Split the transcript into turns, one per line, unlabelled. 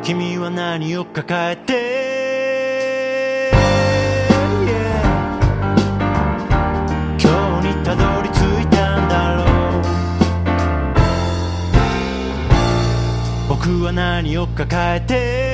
君は何を抱えて、今日にたどり着いたんだろう。僕は何を抱えて